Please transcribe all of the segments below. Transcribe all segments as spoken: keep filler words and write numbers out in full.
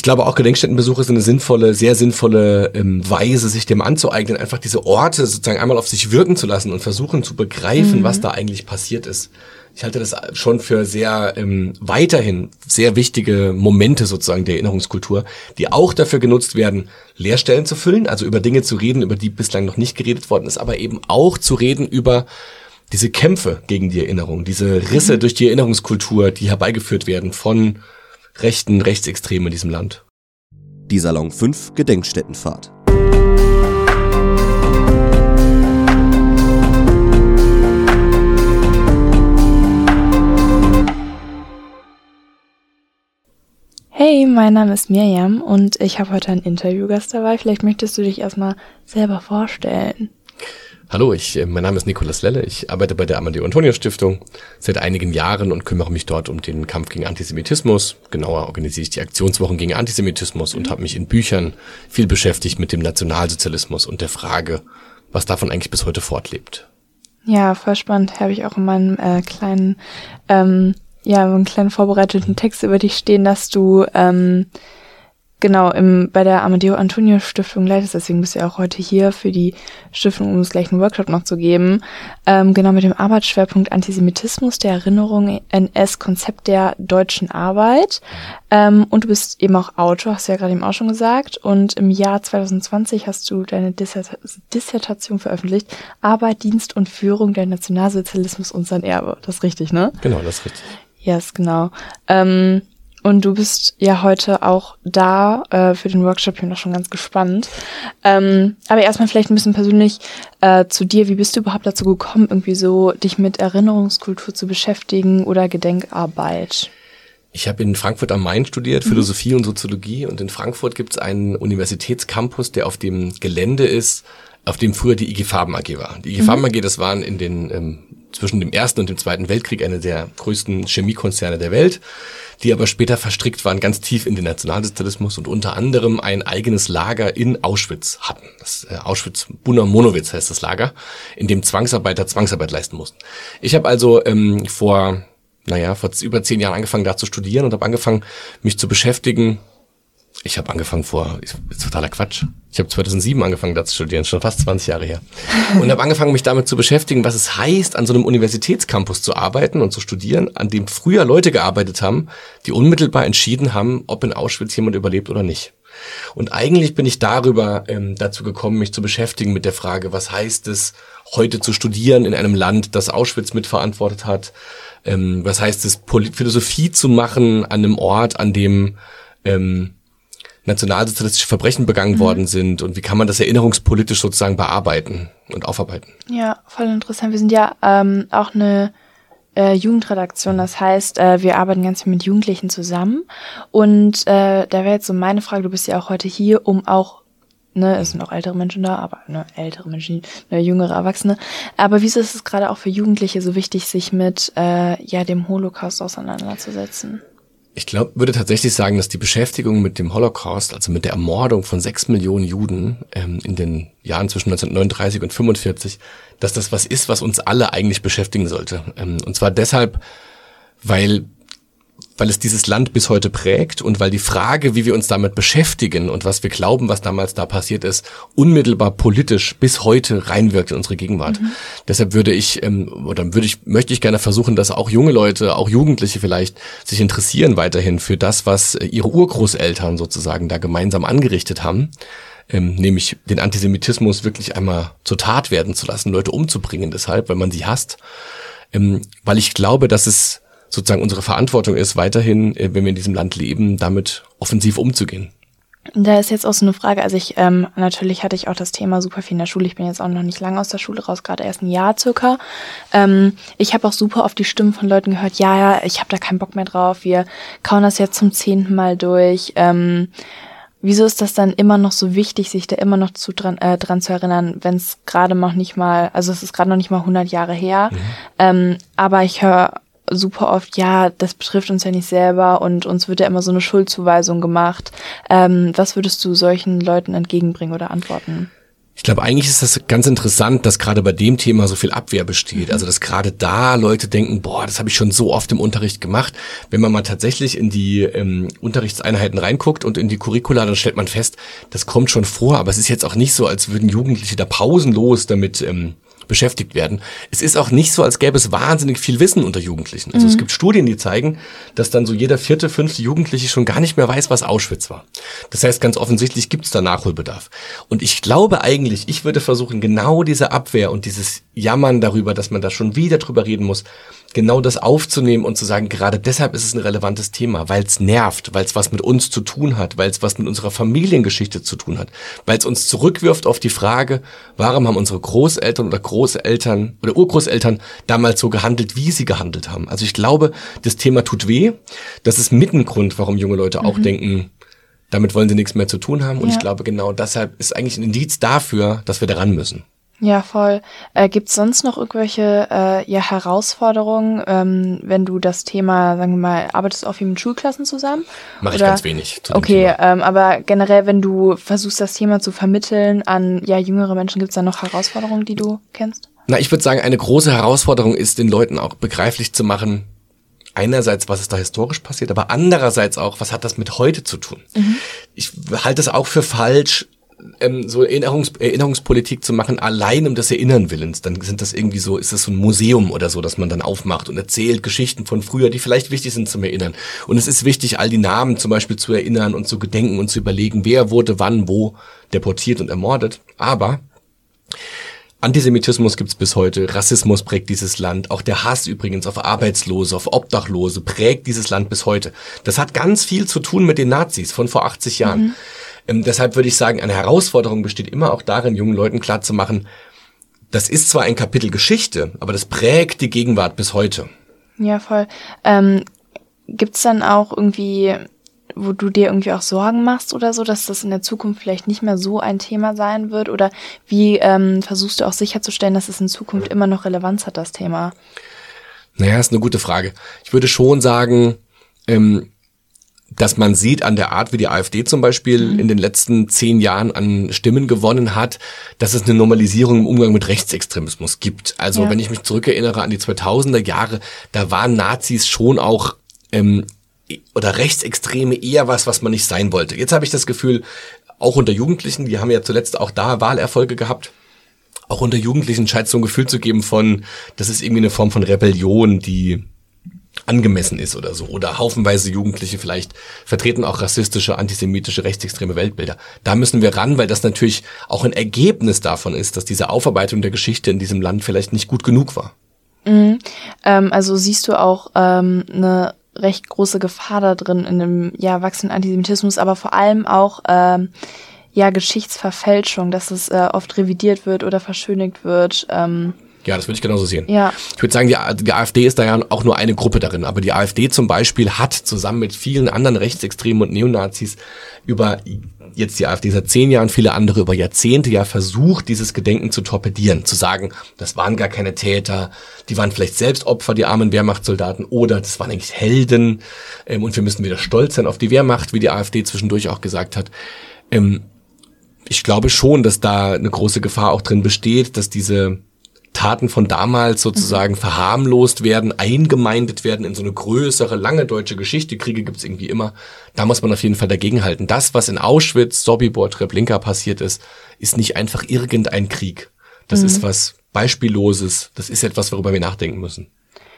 glaube auch, Gedenkstättenbesuche sind eine sinnvolle, sehr sinnvolle ähm, Weise, sich dem anzueignen, einfach diese Orte sozusagen einmal auf sich wirken zu lassen und versuchen zu begreifen, mhm. was da eigentlich passiert ist. Ich halte das schon für sehr ähm, weiterhin sehr wichtige Momente sozusagen der Erinnerungskultur, die auch dafür genutzt werden, Leerstellen zu füllen, also über Dinge zu reden, über die bislang noch nicht geredet worden ist, aber eben auch zu reden über diese Kämpfe gegen die Erinnerung, diese Risse mhm. durch die Erinnerungskultur, die herbeigeführt werden von rechten Rechtsextremen in diesem Land. Die Salon fünf Gedenkstättenfahrt. Hey, mein Name ist Mirjam und ich habe heute einen Interviewgast dabei. Vielleicht möchtest du dich erstmal selber vorstellen. Hallo, ich, mein Name ist Nicolas Lelle. Ich arbeite bei der Amadeo-Antonio-Stiftung seit einigen Jahren und kümmere mich dort um den Kampf gegen Antisemitismus. Genauer organisiere ich die Aktionswochen gegen Antisemitismus und habe mich in Büchern viel beschäftigt mit dem Nationalsozialismus und der Frage, was davon eigentlich bis heute fortlebt. Ja, voll spannend. Habe ich auch in meinem äh, kleinen... Ähm ja, einen kleinen vorbereiteten Text über dich stehen, dass du ähm, genau im bei der Amadeo-Antonio-Stiftung leitest. Deswegen bist du ja auch heute hier für die Stiftung, um uns gleich einen Workshop noch zu geben. Ähm, genau mit dem Arbeitsschwerpunkt Antisemitismus, der Erinnerung, N S-Konzept der deutschen Arbeit. Ähm, und du bist eben auch Autor, hast du ja gerade eben auch schon gesagt. Und im Jahr zwanzig zwanzig hast du deine Dissert- Dissertation veröffentlicht. Arbeit, Dienst und Führung, der Nationalsozialismus und sein Erbe. Das ist richtig, ne? Genau, das ist richtig. Yes, genau. Ähm, und du bist ja heute auch da äh, für den Workshop. Ich bin auch schon ganz gespannt. Ähm, aber erstmal vielleicht ein bisschen persönlich äh, zu dir. Wie bist du überhaupt dazu gekommen, irgendwie so dich mit Erinnerungskultur zu beschäftigen oder Gedenkarbeit? Ich habe in Frankfurt am Main studiert, Philosophie mhm. und Soziologie. Und in Frankfurt gibt es einen Universitätscampus, der auf dem Gelände ist, auf dem früher die I G Farben A G war. Die I G Farben A G, das waren in den ähm, zwischen dem Ersten und dem Zweiten Weltkrieg eine der größten Chemiekonzerne der Welt, die aber später verstrickt waren ganz tief in den Nationalsozialismus und unter anderem ein eigenes Lager in Auschwitz hatten. Das äh, Auschwitz-Buna-Monowitz heißt das Lager, in dem Zwangsarbeiter Zwangsarbeit leisten mussten. Ich habe also ähm, vor, naja, vor über zehn Jahren angefangen, da zu studieren und habe angefangen, mich zu beschäftigen. Ich habe angefangen vor, ist totaler Quatsch. Ich habe zweitausendsieben angefangen, da zu studieren, schon fast zwanzig Jahre her. Und habe angefangen, mich damit zu beschäftigen, was es heißt, an so einem Universitätscampus zu arbeiten und zu studieren, an dem früher Leute gearbeitet haben, die unmittelbar entschieden haben, ob in Auschwitz jemand überlebt oder nicht. Und eigentlich bin ich darüber ähm, dazu gekommen, mich zu beschäftigen mit der Frage, was heißt es, heute zu studieren in einem Land, das Auschwitz mitverantwortet hat? Ähm, was heißt es, Pol- Philosophie zu machen an einem Ort, an dem ähm, nationalsozialistische Verbrechen begangen mhm. worden sind und wie kann man das erinnerungspolitisch sozusagen bearbeiten und aufarbeiten? Ja, voll interessant. Wir sind ja ähm, auch eine äh, Jugendredaktion, das heißt, äh, wir arbeiten ganz viel mit Jugendlichen zusammen und äh, da wäre jetzt so meine Frage, du bist ja auch heute hier, um auch, ne, es sind auch ältere Menschen da, aber ne, ältere Menschen, ne, jüngere Erwachsene, aber wieso ist es gerade auch für Jugendliche so wichtig, sich mit äh, ja dem Holocaust auseinanderzusetzen? Ich glaube, würde tatsächlich sagen, dass die Beschäftigung mit dem Holocaust, also mit der Ermordung von sechs Millionen Juden ähm, in den Jahren zwischen neunzehnhundertneununddreißig und fünfundvierzig, dass das was ist, was uns alle eigentlich beschäftigen sollte. Ähm, und zwar deshalb, weil weil es dieses Land bis heute prägt und weil die Frage, wie wir uns damit beschäftigen und was wir glauben, was damals da passiert ist, unmittelbar politisch bis heute reinwirkt in unsere Gegenwart. Mhm. Deshalb würde ich ähm, oder würde ich möchte ich gerne versuchen, dass auch junge Leute, auch Jugendliche vielleicht sich interessieren weiterhin für das, was ihre Urgroßeltern sozusagen da gemeinsam angerichtet haben. Ähm, nämlich den Antisemitismus wirklich einmal zur Tat werden zu lassen, Leute umzubringen deshalb, weil man sie hasst. Ähm, weil ich glaube, dass es sozusagen unsere Verantwortung ist, weiterhin, wenn wir in diesem Land leben, damit offensiv umzugehen. Da ist jetzt auch so eine Frage, also ich, ähm, natürlich hatte ich auch das Thema super viel in der Schule, ich bin jetzt auch noch nicht lange aus der Schule raus, gerade erst ein Jahr circa. Ähm, ich habe auch super oft die Stimmen von Leuten gehört, ja, ja, ich habe da keinen Bock mehr drauf, wir kauen das jetzt zum zehnten Mal durch. Ähm, wieso ist das dann immer noch so wichtig, sich da immer noch zu dran, äh, dran zu erinnern, wenn es gerade noch nicht mal, also es ist gerade noch nicht mal hundert Jahre her, mhm. ähm, aber ich höre super oft, ja, das betrifft uns ja nicht selber und uns wird ja immer so eine Schuldzuweisung gemacht. Ähm, was würdest du solchen Leuten entgegenbringen oder antworten? Ich glaube, eigentlich ist das ganz interessant, dass gerade bei dem Thema so viel Abwehr besteht. Also, dass gerade da Leute denken, boah, das habe ich schon so oft im Unterricht gemacht. Wenn man mal tatsächlich in die ähm, Unterrichtseinheiten reinguckt und in die Curricula, dann stellt man fest, das kommt schon vor, aber es ist jetzt auch nicht so, als würden Jugendliche da pausenlos damit ähm, beschäftigt werden. Es ist auch nicht so, als gäbe es wahnsinnig viel Wissen unter Jugendlichen. Also mhm. es gibt Studien, die zeigen, dass dann so jeder vierte, fünfte Jugendliche schon gar nicht mehr weiß, was Auschwitz war. Das heißt, ganz offensichtlich gibt es da Nachholbedarf. Und ich glaube eigentlich, ich würde versuchen, genau diese Abwehr und dieses Jammern darüber, dass man da schon wieder drüber reden muss, genau das aufzunehmen und zu sagen, gerade deshalb ist es ein relevantes Thema, weil es nervt, weil es was mit uns zu tun hat, weil es was mit unserer Familiengeschichte zu tun hat, weil es uns zurückwirft auf die Frage, warum haben unsere Großeltern oder Großeltern oder Urgroßeltern damals so gehandelt, wie sie gehandelt haben. Also ich glaube, das Thema tut weh. Das ist mit ein Grund, warum junge Leute auch mhm. denken, damit wollen sie nichts mehr zu tun haben. Und ja. ich glaube, genau deshalb ist eigentlich ein Indiz dafür, dass wir daran müssen. Ja, voll. Äh, gibt's sonst noch irgendwelche äh, ja, Herausforderungen, ähm, wenn du das Thema, sagen wir mal, arbeitest auch viel mit Schulklassen zusammen? Mache ich ganz wenig. Zu dem okay, ähm, aber generell, wenn du versuchst, das Thema zu vermitteln an ja jüngere Menschen, gibt's da noch Herausforderungen, die du kennst? Na, ich würde sagen, eine große Herausforderung ist, den Leuten auch begreiflich zu machen, einerseits, was ist da historisch passiert, aber andererseits auch, was hat das mit heute zu tun? Mhm. Ich halte es auch für falsch, Ähm, so Erinnerungs Erinnerungspolitik zu machen, allein um des Erinnern willens. Dann sind das irgendwie so, ist das so ein Museum oder so, das man dann aufmacht und erzählt Geschichten von früher, die vielleicht wichtig sind zum Erinnern. Und es ist wichtig, all die Namen zum Beispiel zu erinnern und zu gedenken und zu überlegen, wer wurde wann, wo deportiert und ermordet. Aber Antisemitismus gibt's bis heute, Rassismus prägt dieses Land, auch der Hass übrigens auf Arbeitslose, auf Obdachlose prägt dieses Land bis heute. Das hat ganz viel zu tun mit den Nazis von vor achtzig Jahren. Mhm. Ähm, deshalb würde ich sagen, eine Herausforderung besteht immer auch darin, jungen Leuten klarzumachen, das ist zwar ein Kapitel Geschichte, aber das prägt die Gegenwart bis heute. Ja, voll. Ähm, gibt's dann auch irgendwie, wo du dir irgendwie auch Sorgen machst oder so, dass das in der Zukunft vielleicht nicht mehr so ein Thema sein wird? Oder wie ähm, versuchst du auch sicherzustellen, dass es in Zukunft immer noch Relevanz hat, das Thema? Naja, ist eine gute Frage. Ich würde schon sagen, ähm, dass man sieht an der Art, wie die AfD zum Beispiel mhm. in den letzten zehn Jahren an Stimmen gewonnen hat, dass es eine Normalisierung im Umgang mit Rechtsextremismus gibt. Also ja. wenn ich mich zurückerinnere an die zweitausender Jahre, da waren Nazis schon auch ähm, oder Rechtsextreme eher was, was man nicht sein wollte. Jetzt habe ich das Gefühl, auch unter Jugendlichen, die haben ja zuletzt auch da Wahlerfolge gehabt, auch unter Jugendlichen scheint es so ein Gefühl zu geben von, das ist irgendwie eine Form von Rebellion, die angemessen ist oder so. Oder haufenweise Jugendliche vielleicht vertreten auch rassistische, antisemitische, rechtsextreme Weltbilder. Da müssen wir ran, weil das natürlich auch ein Ergebnis davon ist, dass diese Aufarbeitung der Geschichte in diesem Land vielleicht nicht gut genug war. Mhm. Ähm, also siehst du auch ähm, eine recht große Gefahr da drin in dem ja wachsenden Antisemitismus, aber vor allem auch ähm, ja Geschichtsverfälschung, dass es äh, oft revidiert wird oder verschönigt wird. Ähm, Ja, das würde ich genauso sehen. Ja. Ich würde sagen, die, die AfD ist da ja auch nur eine Gruppe darin. Aber die AfD zum Beispiel hat zusammen mit vielen anderen Rechtsextremen und Neonazis über, jetzt die AfD seit zehn Jahren, viele andere über Jahrzehnte ja versucht, dieses Gedenken zu torpedieren. Zu sagen, das waren gar keine Täter, die waren vielleicht selbst Opfer, die armen Wehrmachtssoldaten, oder das waren eigentlich Helden. Ähm, und wir müssen wieder stolz sein auf die Wehrmacht, wie die AfD zwischendurch auch gesagt hat. Ähm, ich glaube schon, dass da eine große Gefahr auch drin besteht, dass diese Taten von damals sozusagen mhm. verharmlost werden, eingemeindet werden in so eine größere, lange deutsche Geschichte. Kriege gibt's irgendwie immer. Da muss man auf jeden Fall dagegenhalten. Das, was in Auschwitz, Sobibor, Treblinka passiert ist, ist nicht einfach irgendein Krieg. Das mhm. ist was Beispielloses. Das ist etwas, worüber wir nachdenken müssen.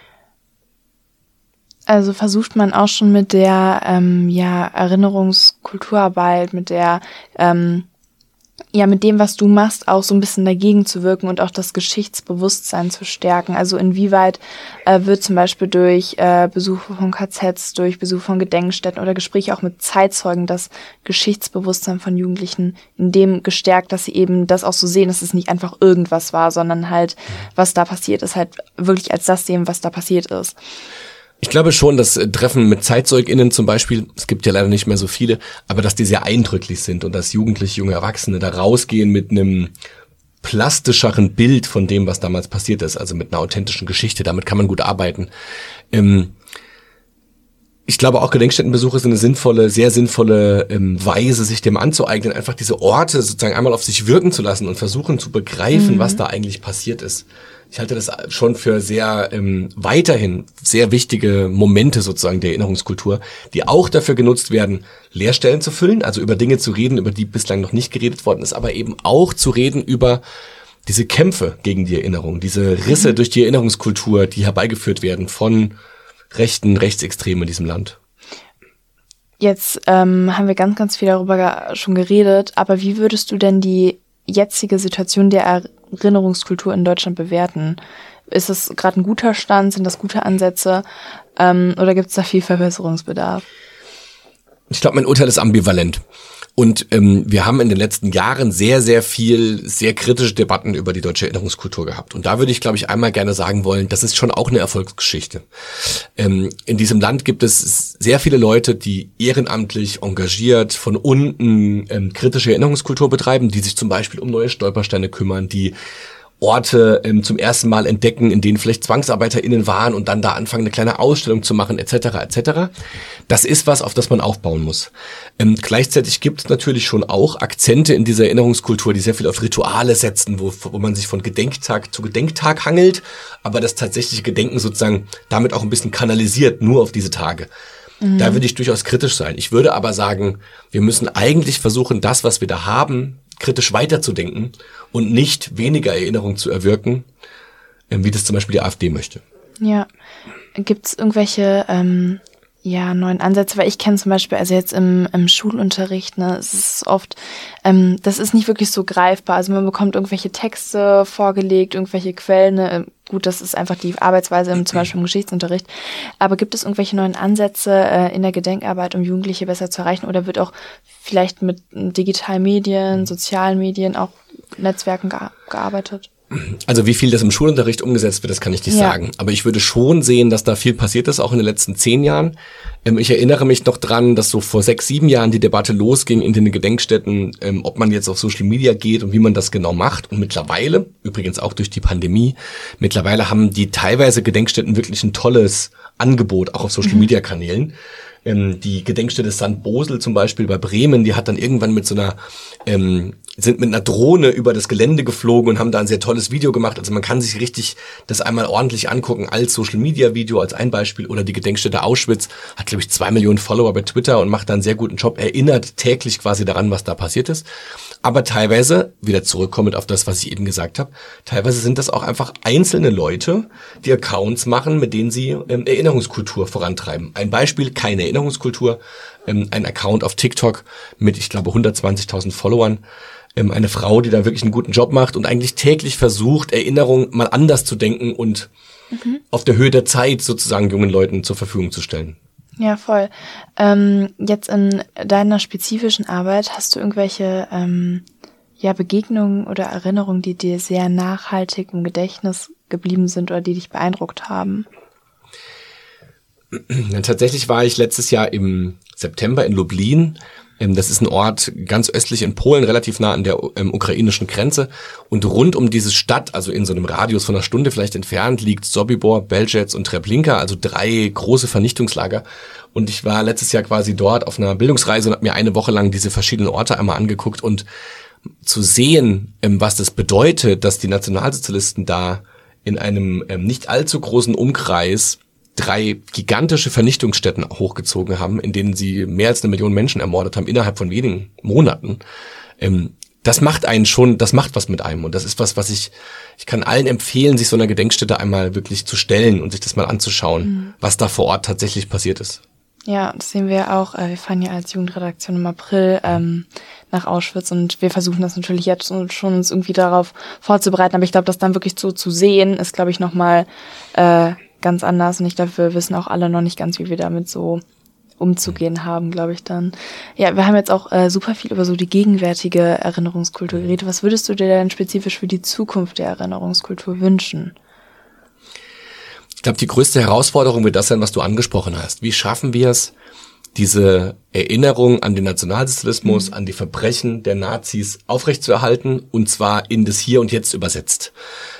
Also versucht man auch schon mit der ähm, ja Erinnerungskulturarbeit, mit der ähm, ja, mit dem, was du machst, auch so ein bisschen dagegen zu wirken und auch das Geschichtsbewusstsein zu stärken. Also inwieweit äh, wird zum Beispiel durch äh, Besuche von K Zs, durch Besuche von Gedenkstätten oder Gespräche auch mit Zeitzeugen das Geschichtsbewusstsein von Jugendlichen in dem gestärkt, dass sie eben das auch so sehen, dass es nicht einfach irgendwas war, sondern halt, was da passiert ist, halt wirklich als das sehen, was da passiert ist. Ich glaube schon, dass Treffen mit ZeitzeugInnen zum Beispiel, es gibt ja leider nicht mehr so viele, aber dass die sehr eindrücklich sind und dass Jugendliche, junge Erwachsene da rausgehen mit einem plastischeren Bild von dem, was damals passiert ist, also mit einer authentischen Geschichte. Damit kann man gut arbeiten. Ähm Ich glaube auch, Gedenkstättenbesuche sind eine sinnvolle, sehr sinnvolle ähm, Weise, sich dem anzueignen, einfach diese Orte sozusagen einmal auf sich wirken zu lassen und versuchen zu begreifen, mhm. was da eigentlich passiert ist. Ich halte das schon für sehr ähm, weiterhin sehr wichtige Momente sozusagen der Erinnerungskultur, die auch dafür genutzt werden, Leerstellen zu füllen, also über Dinge zu reden, über die bislang noch nicht geredet worden ist, aber eben auch zu reden über diese Kämpfe gegen die Erinnerung, diese Risse mhm. durch die Erinnerungskultur, die herbeigeführt werden von Rechten, Rechtsextremen in diesem Land. Jetzt ähm, haben wir ganz, ganz viel darüber schon geredet, aber wie würdest du denn die jetzige Situation der Erinnerungskultur in Deutschland bewerten? Ist es gerade ein guter Stand? Sind das gute Ansätze? Ähm, oder gibt es da viel Verbesserungsbedarf? Ich glaube, mein Urteil ist ambivalent. Und ähm, wir haben in den letzten Jahren sehr, sehr viel, sehr kritische Debatten über die deutsche Erinnerungskultur gehabt. Und da würde ich, glaube ich, einmal gerne sagen wollen, das ist schon auch eine Erfolgsgeschichte. Ähm, in diesem Land gibt es sehr viele Leute, die ehrenamtlich, engagiert, von unten ähm, kritische Erinnerungskultur betreiben, die sich zum Beispiel um neue Stolpersteine kümmern, die Orte ähm, zum ersten Mal entdecken, in denen vielleicht ZwangsarbeiterInnen waren und dann da anfangen, eine kleine Ausstellung zu machen, et cetera et cetera. Das ist was, auf das man aufbauen muss. Ähm, gleichzeitig gibt es natürlich schon auch Akzente in dieser Erinnerungskultur, die sehr viel auf Rituale setzen, wo, wo man sich von Gedenktag zu Gedenktag hangelt, aber das tatsächliche Gedenken sozusagen damit auch ein bisschen kanalisiert, nur auf diese Tage. Mhm. Da würde ich durchaus kritisch sein. Ich würde aber sagen, wir müssen eigentlich versuchen, das, was wir da haben, kritisch weiterzudenken und nicht weniger Erinnerung zu erwirken, wie das zum Beispiel die AfD möchte. Ja, gibt es irgendwelche ähm, ja, neuen Ansätze? Weil ich kenne zum Beispiel, also jetzt im, im Schulunterricht, ne, es ist oft, ähm, das ist nicht wirklich so greifbar. Also man bekommt irgendwelche Texte vorgelegt, irgendwelche Quellen, ne? Gut, das ist einfach die Arbeitsweise im, zum Beispiel im Geschichtsunterricht. Aber gibt es irgendwelche neuen Ansätze äh, in der Gedenkarbeit, um Jugendliche besser zu erreichen? Oder wird auch vielleicht mit digitalen Medien, sozialen Medien, auch Netzwerken ge- gearbeitet? Also wie viel das im Schulunterricht umgesetzt wird, das kann ich nicht ja. sagen. Aber ich würde schon sehen, dass da viel passiert ist, auch in den letzten zehn Jahren. Ähm, ich erinnere mich noch dran, dass so vor sechs, sieben Jahren die Debatte losging in den Gedenkstätten, ähm, ob man jetzt auf Social Media geht und wie man das genau macht. Und mittlerweile, übrigens auch durch die Pandemie, mittlerweile haben die teilweise Gedenkstätten wirklich ein tolles Angebot, auch auf Social Media Kanälen. Ähm, die Gedenkstätte Sankt Bosel zum Beispiel bei Bremen, die hat dann irgendwann mit so einer, ähm, sind mit einer Drohne über das Gelände geflogen und haben da ein sehr tolles Video gemacht. Also man kann sich richtig das einmal ordentlich angucken als Social-Media-Video, als ein Beispiel. Oder die Gedenkstätte Auschwitz hat, glaube ich, zwei Millionen Follower bei Twitter und macht da einen sehr guten Job, erinnert täglich quasi daran, was da passiert ist. Aber teilweise, wieder zurückkommend auf das, was ich eben gesagt habe, teilweise sind das auch einfach einzelne Leute, die Accounts machen, mit denen sie ähm, Erinnerungskultur vorantreiben. Ein Beispiel, keine Erinnerungskultur, ähm, ein Account auf TikTok mit, ich glaube, hundertzwanzigtausend Followern. Ähm, eine Frau, die da wirklich einen guten Job macht und eigentlich täglich versucht, Erinnerung mal anders zu denken und mhm. auf der Höhe der Zeit sozusagen jungen Leuten zur Verfügung zu stellen. Ja, voll. Ähm, jetzt in deiner spezifischen Arbeit, hast du irgendwelche ähm, ja, Begegnungen oder Erinnerungen, die dir sehr nachhaltig im Gedächtnis geblieben sind oder die dich beeindruckt haben? Ja, tatsächlich war ich letztes Jahr im September in Lublin. Das ist ein Ort ganz östlich in Polen, relativ nah an der ähm, ukrainischen Grenze. Und rund um diese Stadt, also in so einem Radius von einer Stunde vielleicht entfernt, liegt Sobibor, Belzec und Treblinka, also drei große Vernichtungslager. Und ich war letztes Jahr quasi dort auf einer Bildungsreise und habe mir eine Woche lang diese verschiedenen Orte einmal angeguckt. Und zu sehen, ähm, was das bedeutet, dass die Nationalsozialisten da in einem ähm, nicht allzu großen Umkreis drei gigantische Vernichtungsstätten hochgezogen haben, in denen sie mehr als eine Million Menschen ermordet haben innerhalb von wenigen Monaten. Ähm, das macht einen schon, das macht was mit einem. Und das ist was, was ich, ich kann allen empfehlen, sich so einer Gedenkstätte einmal wirklich zu stellen und sich das mal anzuschauen, mhm. was da vor Ort tatsächlich passiert ist. Ja, das sehen wir auch. Wir fahren ja als Jugendredaktion im April ähm, nach Auschwitz und wir versuchen das natürlich jetzt schon uns irgendwie darauf vorzubereiten. Aber ich glaube, das dann wirklich so zu sehen, ist, glaube ich, nochmal äh, ganz anders. Und ich glaube, wir wissen auch alle noch nicht ganz, wie wir damit so umzugehen haben, glaube ich dann. Ja, wir haben jetzt auch äh, super viel über so die gegenwärtige Erinnerungskultur geredet. Was würdest du dir denn spezifisch für die Zukunft der Erinnerungskultur wünschen? Ich glaube, die größte Herausforderung wird das sein, was du angesprochen hast. Wie schaffen wir es, diese Erinnerung an den Nationalsozialismus, mhm. an die Verbrechen der Nazis aufrechtzuerhalten und zwar in das Hier und Jetzt übersetzt?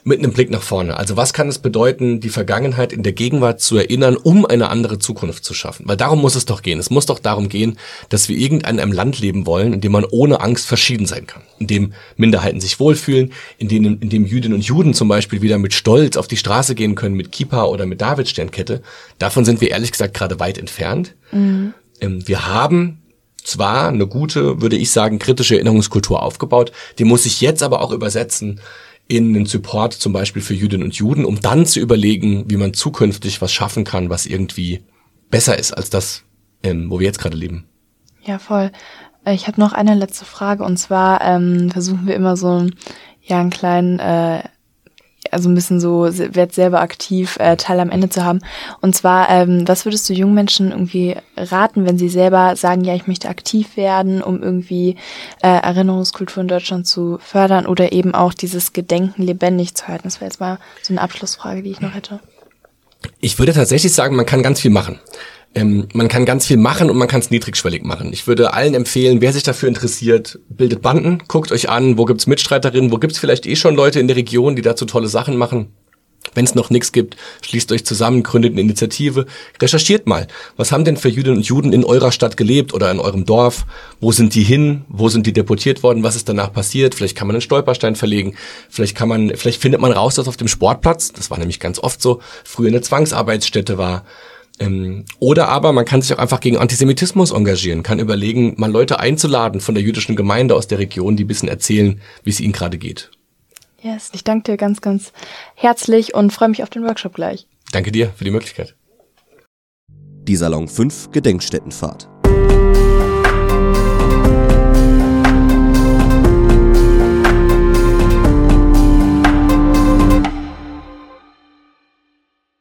mit einem Blick nach vorne. Also was kann es bedeuten, die Vergangenheit in der Gegenwart zu erinnern, um eine andere Zukunft zu schaffen? Weil darum muss es doch gehen. Es muss doch darum gehen, dass wir irgendein einem Land leben wollen, in dem man ohne Angst verschieden sein kann. In dem Minderheiten sich wohlfühlen, in dem, in dem Jüdinnen und Juden zum Beispiel wieder mit Stolz auf die Straße gehen können, mit Kippa oder mit Davidsternkette. Davon sind wir ehrlich gesagt gerade weit entfernt. Mhm. Ähm, wir haben zwar eine gute, würde ich sagen, kritische Erinnerungskultur aufgebaut, die muss sich jetzt aber auch übersetzen in einen Support zum Beispiel für Jüdinnen und Juden, um dann zu überlegen, wie man zukünftig was schaffen kann, was irgendwie besser ist als das, ähm, wo wir jetzt gerade leben. Ja, voll. Ich habe noch eine letzte Frage, und zwar ähm, versuchen wir immer so ja einen kleinen, äh, also ein bisschen so, werd selber aktiv, äh, Teil am Ende zu haben. Und zwar, ähm, was würdest du jungen Menschen irgendwie raten, wenn sie selber sagen, ja, ich möchte aktiv werden, um irgendwie äh, Erinnerungskultur in Deutschland zu fördern oder eben auch dieses Gedenken lebendig zu halten? Das wäre jetzt mal so eine Abschlussfrage, die ich noch hätte. Ich würde tatsächlich sagen, man kann ganz viel machen. Ähm, man kann ganz viel machen und man kann es niedrigschwellig machen. Ich würde allen empfehlen, wer sich dafür interessiert, bildet Banden, guckt euch an, wo gibt's Mitstreiterinnen, wo gibt's vielleicht eh schon Leute in der Region, die dazu tolle Sachen machen. Wenn es noch nichts gibt, schließt euch zusammen, gründet eine Initiative, recherchiert mal. Was haben denn für Jüdinnen und Juden in eurer Stadt gelebt oder in eurem Dorf? Wo sind die hin? Wo sind die deportiert worden? Was ist danach passiert? Vielleicht kann man einen Stolperstein verlegen. Vielleicht kann man, vielleicht findet man raus, dass auf dem Sportplatz, das war nämlich ganz oft so, früher eine Zwangsarbeitsstätte war. Ähm, oder aber man kann sich auch einfach gegen Antisemitismus engagieren, kann überlegen, mal Leute einzuladen von der jüdischen Gemeinde aus der Region, die ein bisschen erzählen, wie es ihnen gerade geht. Yes, ich danke dir ganz, ganz herzlich und freue mich auf den Workshop gleich. Danke dir für die Möglichkeit. Die Salon fünf Gedenkstättenfahrt.